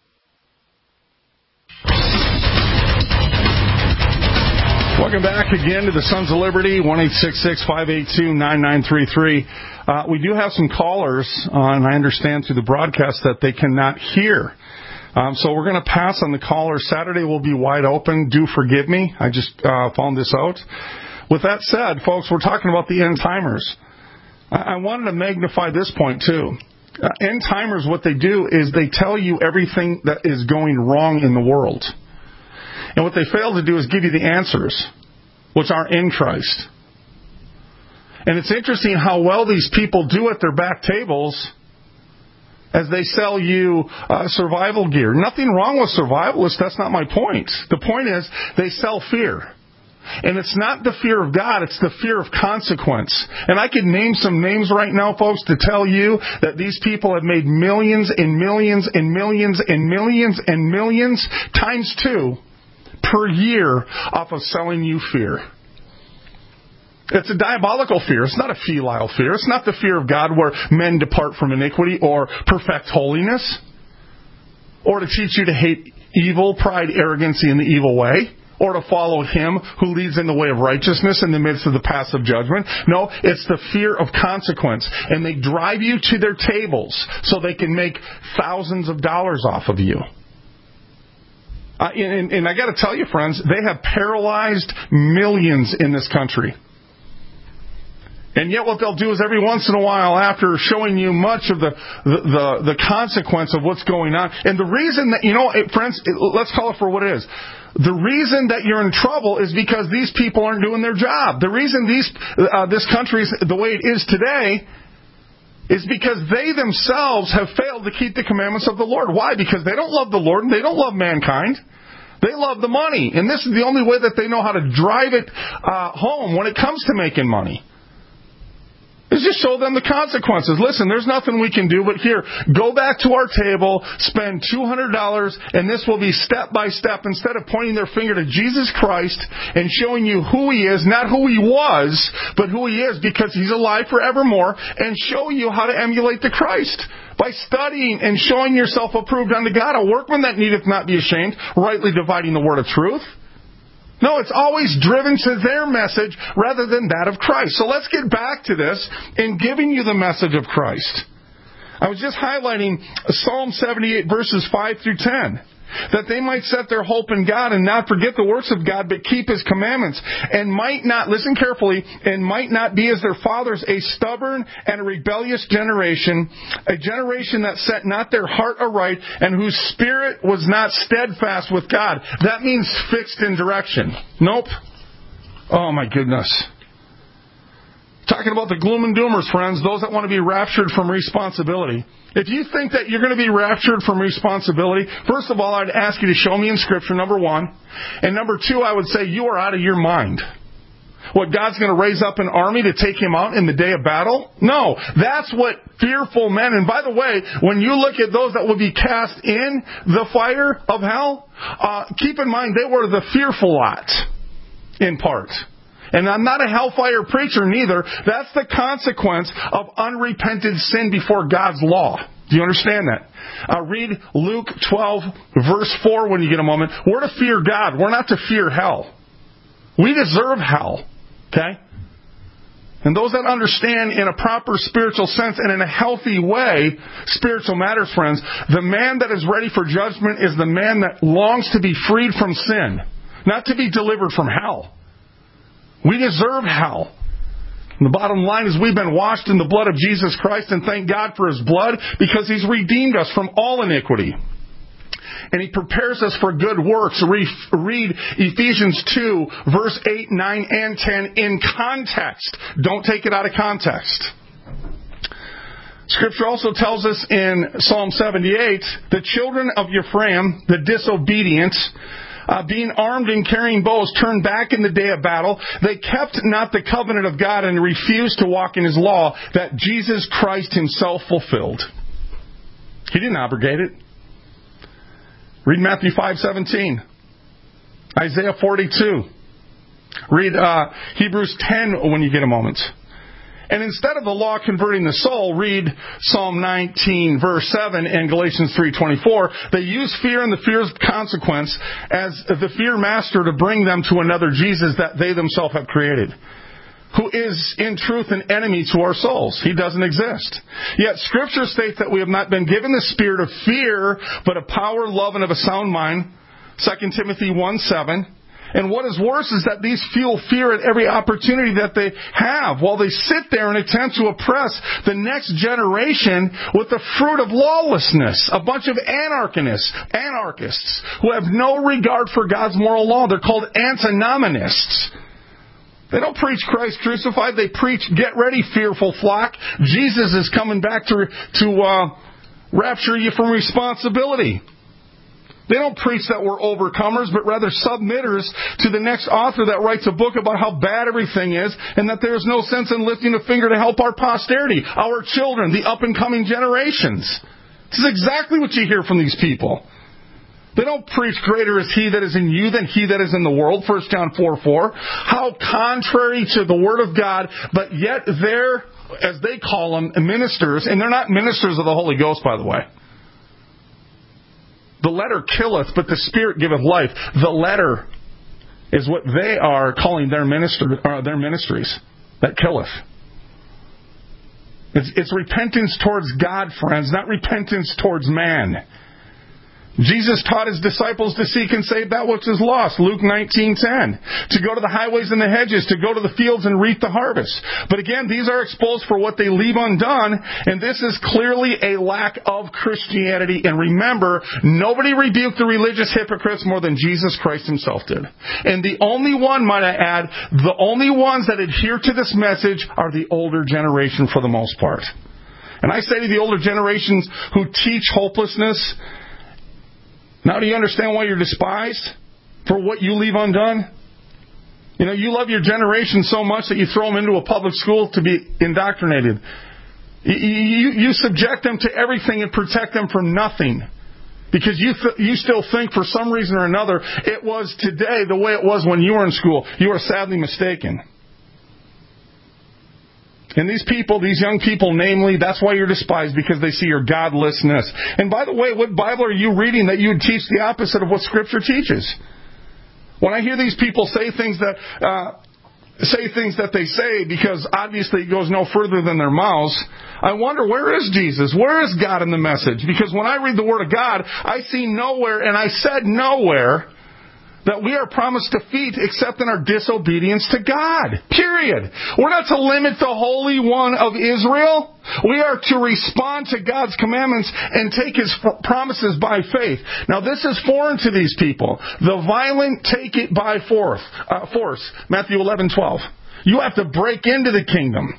Welcome back again to the Sons of Liberty, 1-866-582-9933. We do have some callers, and I understand through the broadcast that they cannot hear. So we're going to pass on the callers. Saturday will be wide open. Do forgive me. I just found this out. With that said, folks, we're talking about the end-timers. I wanted to magnify this point, too. End-timers, what they do is they tell you everything that is going wrong in the world. And what they fail to do is give you the answers, which are in Christ. And it's interesting how well these people do at their back tables as they sell you survival gear. Nothing wrong with survivalists. That's not my point. The point is they sell fear. And it's not the fear of God, it's the fear of consequence. And I could name some names right now, folks, to tell you that these people have made millions and millions and millions and millions and millions times 2 per year off of selling you fear. It's a diabolical fear. It's not a filial fear. It's not the fear of God where men depart from iniquity or perfect holiness or to teach you to hate evil, pride, arrogancy, and the evil way, or to follow Him who leads in the way of righteousness in the midst of the paths of judgment. No, it's the fear of consequence. And they drive you to their tables so they can make thousands of dollars off of you. And I got to tell you, friends, they have paralyzed millions in this country. And yet what they'll do is every once in a while, after showing you much of the consequence of what's going on, and the reason that, friends, let's call it for what it is. The reason that you're in trouble is because these people aren't doing their job. The reason this country is the way it is today is because they themselves have failed to keep the commandments of the Lord. Why? Because they don't love the Lord and they don't love mankind. They love the money. And this is the only way that they know how to drive it home when it comes to making money. Is just show them the consequences. Listen, there's nothing we can do, but here, go back to our table, spend $200, and this will be step by step. Instead of pointing their finger to Jesus Christ and showing you who He is, not who He was, but who He is, because He's alive forevermore, and show you how to emulate the Christ. By studying and showing yourself approved unto God, a workman that needeth not be ashamed, rightly dividing the word of truth. No, it's always driven to their message rather than that of Christ. So let's get back to this in giving you the message of Christ. I was just highlighting Psalm 78 verses 5 through 10. That they might set their hope in God and not forget the works of God, but keep His commandments, and might not, listen carefully, and might not be as their fathers, a stubborn and a rebellious generation, a generation that set not their heart aright, and whose spirit was not steadfast with God. That means fixed in direction. Nope. Oh my goodness. Talking about the gloom and doomers, friends, those that want to be raptured from responsibility. If you think that you're going to be raptured from responsibility, first of all, I'd ask you to show me in Scripture, number one. And number two, I would say you are out of your mind. What, God's going to raise up an army to take Him out in the day of battle? No, that's what fearful men, and by the way, when you look at those that will be cast in the fire of hell, keep in mind they were the fearful lot, in part. And I'm not a hellfire preacher neither. That's the consequence of unrepented sin before God's law. Do you understand that? Read Luke 12, verse 4 when you get a moment. We're to fear God. We're not to fear hell. We deserve hell. Okay? And those that understand in a proper spiritual sense and in a healthy way, spiritual matters, friends, the man that is ready for judgment is the man that longs to be freed from sin, not to be delivered from hell. We deserve hell. And the bottom line is we've been washed in the blood of Jesus Christ, and thank God for His blood because He's redeemed us from all iniquity. And He prepares us for good works. Read Ephesians 2, verse 8, 9, and 10 in context. Don't take it out of context. Scripture also tells us in Psalm 78, the children of Ephraim, the disobedient, being armed and carrying bows, turned back in the day of battle. They kept not the covenant of God and refused to walk in His law that Jesus Christ Himself fulfilled. He didn't abrogate it. Read Matthew 5:17. Isaiah 42. Read Hebrews 10 when you get a moment. And instead of the law converting the soul, read Psalm 19, verse 7, and Galatians 3:24. They use fear and the fear's consequence as the fear master to bring them to another Jesus that they themselves have created, who is in truth an enemy to our souls. He doesn't exist. Yet Scripture states that we have not been given the spirit of fear, but of power, love, and of a sound mind. 2 Timothy 1:7. And what is worse is that these fuel fear at every opportunity that they have while they sit there and attempt to oppress the next generation with the fruit of lawlessness. A bunch of anarchists who have no regard for God's moral law. They're called antinomianists. They don't preach Christ crucified. They preach, get ready, fearful flock. Jesus is coming back to rapture you from responsibility. They don't preach that we're overcomers, but rather submitters to the next author that writes a book about how bad everything is and that there is no sense in lifting a finger to help our posterity, our children, the up-and-coming generations. This is exactly what you hear from these people. They don't preach greater is He that is in you than he that is in the world, 1 John 4:4. How contrary to the Word of God, but yet they're, as they call them, ministers, and they're not ministers of the Holy Ghost, by the way. The letter killeth, but the Spirit giveth life. The letter is what they are calling their ministries. That killeth. It's repentance towards God, friends, not repentance towards man. Jesus taught his disciples to seek and save that which is lost, Luke 19:10. To go to the highways and the hedges, to go to the fields and reap the harvest. But again, these are exposed for what they leave undone, and this is clearly a lack of Christianity. And remember, nobody rebuked the religious hypocrites more than Jesus Christ himself did. And the only one, might I add, the only ones that adhere to this message are the older generation for the most part. And I say to the older generations who teach hopelessness, now do you understand why you're despised? For what you leave undone? You know, you love your generation so much that you throw them into a public school to be indoctrinated. You subject them to everything and protect them from nothing. Because you still think for some reason or another it was today the way it was when you were in school. You are sadly mistaken. And these people, these young people, namely, that's why you're despised, because they see your godlessness. And by the way, what Bible are you reading that you would teach the opposite of what Scripture teaches? When I hear these people say things that they say, because obviously it goes no further than their mouths, I wonder, where is Jesus? Where is God in the message? Because when I read the Word of God, I see nowhere, and I said nowhere, that we are promised defeat except in our disobedience to God. Period. We're not to limit the Holy One of Israel. We are to respond to God's commandments and take His promises by faith. Now this is foreign to these people. The violent take it by force. Matthew 11:12. You have to break into the kingdom.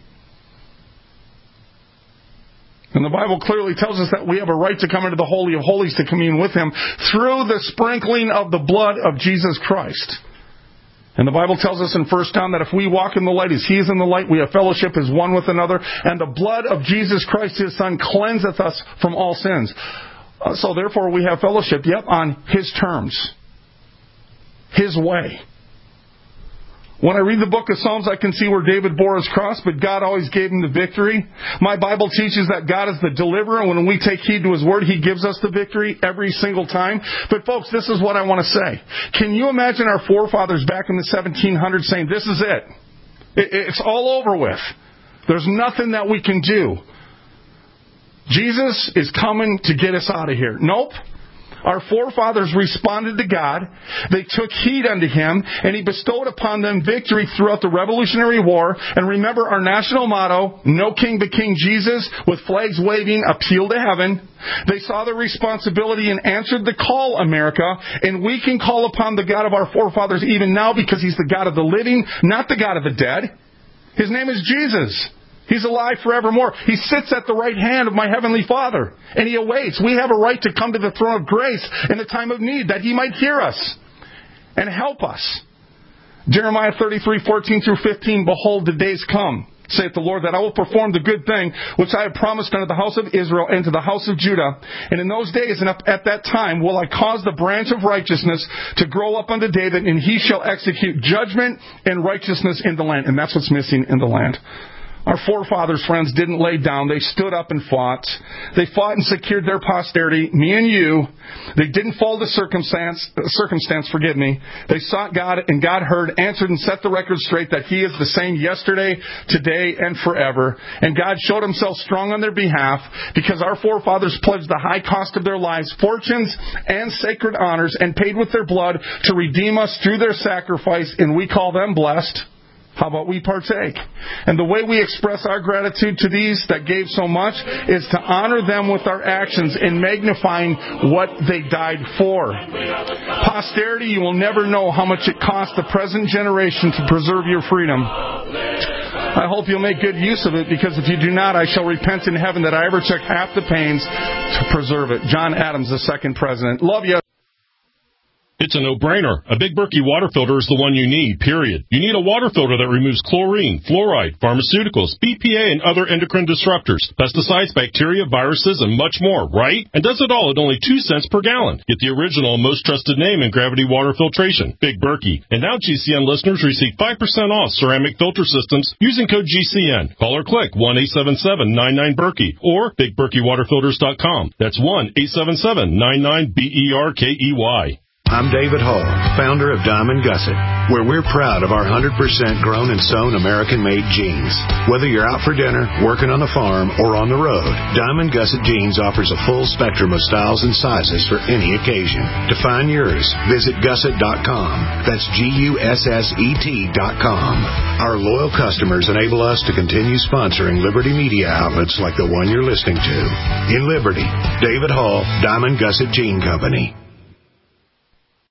And the Bible clearly tells us that we have a right to come into the Holy of Holies to commune with Him through the sprinkling of the blood of Jesus Christ. And the Bible tells us in 1 John that if we walk in the light as He is in the light, we have fellowship as one with another, and the blood of Jesus Christ, His Son, cleanseth us from all sins. So therefore we have fellowship, on His terms, His way. When I read the book of Psalms, I can see where David bore his cross, but God always gave him the victory. My Bible teaches that God is the deliverer, and when we take heed to His Word, He gives us the victory every single time. But folks, this is what I want to say. Can you imagine our forefathers back in the 1700s saying, this is it? It's all over with. There's nothing that we can do. Jesus is coming to get us out of here. Nope. Our forefathers responded to God. They took heed unto Him, and He bestowed upon them victory throughout the Revolutionary War. And remember our national motto, no king but King Jesus, with flags waving, appeal to heaven. They saw their responsibility and answered the call, America. And we can call upon the God of our forefathers even now, because He's the God of the living, not the God of the dead. His name is Jesus. He's alive forevermore. He sits at the right hand of my Heavenly Father, and He awaits. We have a right to come to the throne of grace in the time of need, that He might hear us and help us. Jeremiah 33:14-15, behold, the days come, saith the Lord, that I will perform the good thing which I have promised unto the house of Israel and to the house of Judah. And in those days and at that time will I cause the branch of righteousness to grow up unto David, and he shall execute judgment and righteousness in the land. And that's what's missing in the land. Our forefathers, friends, didn't lay down. They stood up and fought. They fought and secured their posterity, me and you. They didn't fall to circumstance, They sought God, and God heard, answered, and set the record straight that He is the same yesterday, today, and forever. And God showed Himself strong on their behalf, because our forefathers pledged the high cost of their lives, fortunes, and sacred honors, and paid with their blood to redeem us through their sacrifice, and we call them blessed. How about we partake? And the way we express our gratitude to these that gave so much is to honor them with our actions in magnifying what they died for. Posterity, you will never know how much it cost the present generation to preserve your freedom. I hope you'll make good use of it, because if you do not, I shall repent in heaven that I ever took half the pains to preserve it. John Adams, the second president. Love you. It's a no-brainer. A Big Berkey water filter is the one you need, period. You need a water filter that removes chlorine, fluoride, pharmaceuticals, BPA, and other endocrine disruptors, pesticides, bacteria, viruses, and much more, right? And does it all at only 2 cents per gallon. Get the original and most trusted name in gravity water filtration, Big Berkey. And now GCN listeners receive 5% off ceramic filter systems using code GCN. Call or click 1-877-99-BERKEY or BigBerkeyWaterFilters.com. That's 1-877-99-BERKEY. I'm David Hall, founder of Diamond Gusset, where we're proud of our 100% grown and sewn American-made jeans. Whether you're out for dinner, working on the farm, or on the road, Diamond Gusset Jeans offers a full spectrum of styles and sizes for any occasion. To find yours, visit gusset.com. That's GUSSET.com. Our loyal customers enable us to continue sponsoring Liberty media outlets like the one you're listening to. In Liberty, David Hall, Diamond Gusset Jean Company.